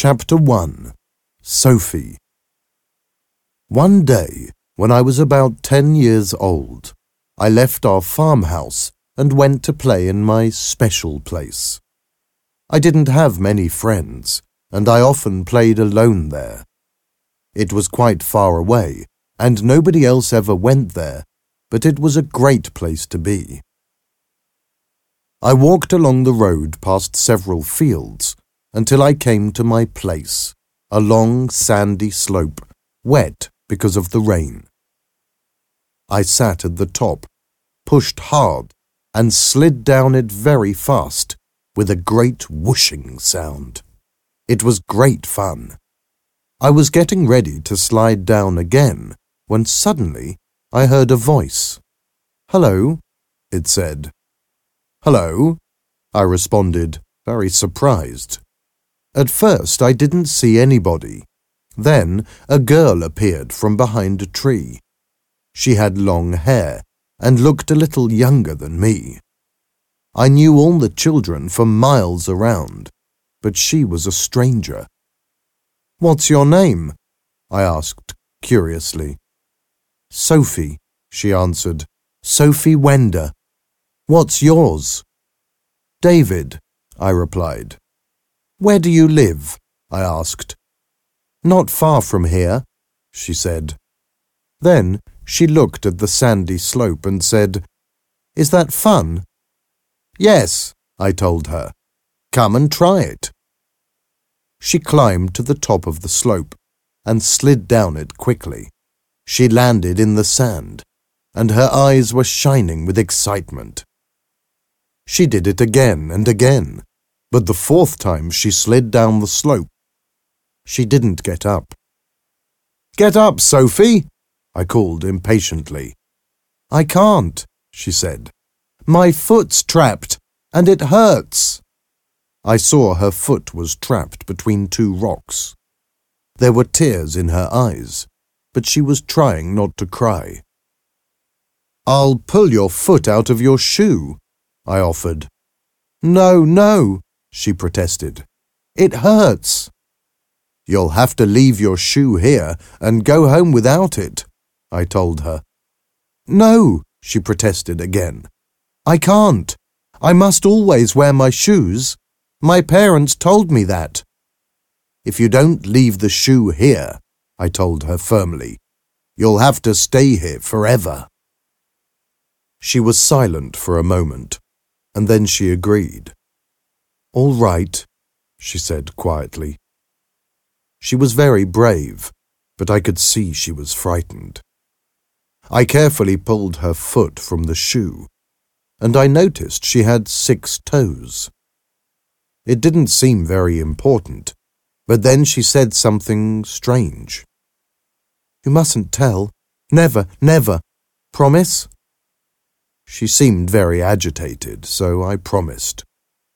Chapter 1. Sophie. One day, when I was about 10 years old, I left our farmhouse and went to play in my special place. I didn't have many friends, and I often played alone there. It was quite far away, and nobody else ever went there, but it was a great place to be. I walked along the road past several fields, until I came to my place, a long sandy slope, wet because of the rain. I sat at the top, pushed hard, and slid down it very fast, with a great whooshing sound. It was great fun. I was getting ready to slide down again, when suddenly I heard a voice. "Hello," it said. "Hello," I responded, very surprised. At first I didn't see anybody. Then a girl appeared from behind a tree. She had long hair and looked a little younger than me. I knew all the children for miles around, but she was a stranger. "What's your name?" I asked curiously. "Sophie," she answered. "Sophie Wender. What's yours?" "David," I replied. "Where do you live?" I asked. "Not far from here," she said. Then she looked at the sandy slope and said, "Is that fun?" "Yes," I told her. "Come and try it." She climbed to the top of the slope and slid down it quickly. She landed in the sand, and her eyes were shining with excitement. She did it again and again, but the fourth time she slid down the slope. She didn't get up. "Get up, Sophie!" I called impatiently. "I can't," she said. "My foot's trapped, and it hurts." I saw her foot was trapped between two rocks. There were tears in her eyes, but she was trying not to cry. "I'll pull your foot out of your shoe," I offered. "No, no," she protested. "It hurts." "You'll have to leave your shoe here and go home without it," I told her. "No," she protested again. "I can't. I must always wear my shoes. My parents told me that." "If you don't leave the shoe here," I told her firmly, "you'll have to stay here forever." She was silent for a moment, and then she agreed. "All right," she said quietly. She was very brave, but I could see she was frightened. I carefully pulled her foot from the shoe, and I noticed she had 6 toes. It didn't seem very important, but then she said something strange. "You mustn't tell. Never, never. Promise?" She seemed very agitated, so I promised.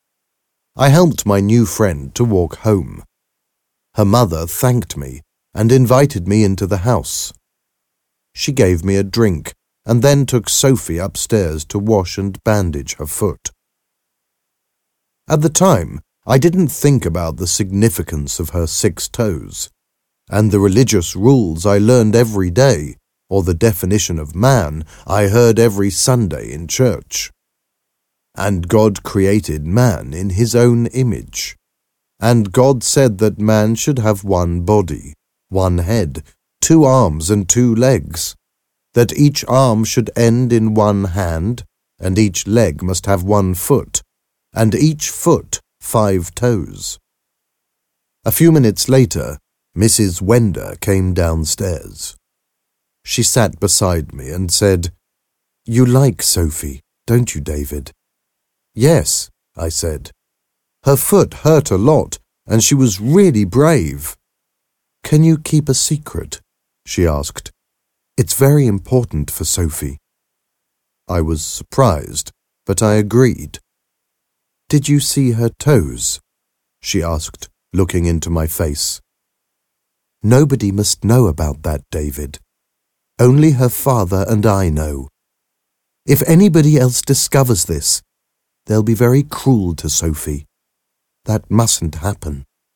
I helped my new friend to walk home. Her mother thanked me and invited me into the house. She gave me a drink and then took Sophie upstairs to wash and bandage her foot. At the time, I didn't think about the significance of her 6 toes, and the religious rules I learned every day, or the definition of man I heard every Sunday in church. And God created man in his own image. And God said that man should have 1 body, 1 head, 2 arms and 2 legs, that each arm should end in 1 hand, and each leg must have 1 foot, and each foot 5 toes. A few minutes later, Mrs. Wender came downstairs. She sat beside me and said, "You like Sophie, don't you, David?" "Yes," I said. "Her foot hurt a lot, and she was really brave." "Can you keep a secret?" she asked. "It's very important for Sophie." I was surprised, but I agreed. "Did you see her toes?" she asked, looking into my face. "Nobody must know about that, David. Only her father and I know. If anybody else discovers this, they'll be very cruel to Sophie. That mustn't happen."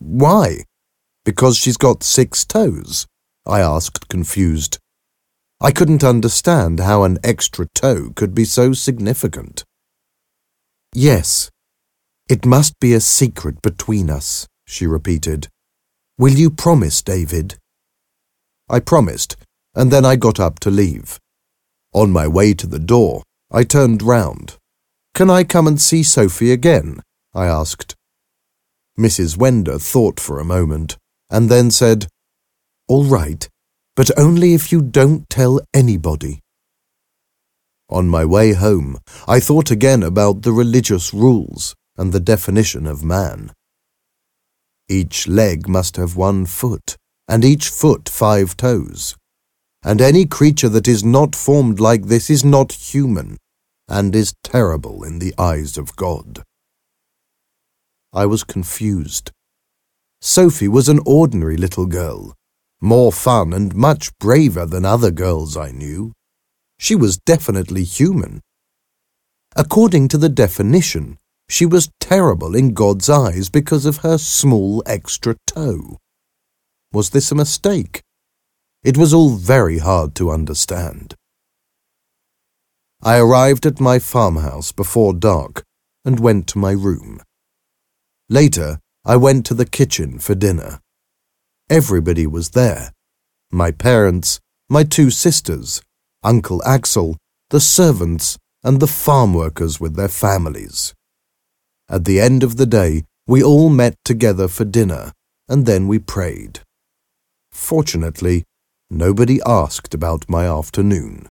Why? Because she's got 6 toes? I asked, confused. I couldn't understand how an extra toe could be so significant. Yes, it must be a secret between us, she repeated. Will you promise, David? I promised, and then I got up to leave. On my way to the door, I turned round. Can I come and see Sophie again? I asked. Mrs. Wender thought for a moment, and then said, All right, but only if you don't tell anybody. On my way home, I thought again about the religious rules and the definition of man. Each leg must have 1 foot, and each foot 5 toes. And any creature that is not formed like this is not human, and is terrible in the eyes of God. I was confused. Sophie was an ordinary little girl, more fun and much braver than other girls I knew. She was definitely human. According to the definition, she was terrible in God's eyes because of her small extra toe. Was this a mistake? It was all very hard to understand. I arrived at my farmhouse before dark and went to my room. Later, I went to the kitchen for dinner. Everybody was there. My parents, my 2 sisters, Uncle Axel, the servants, and the farm workers with their families. At the end of the day, we all met together for dinner, and then we prayed. Fortunately, nobody asked about my afternoon.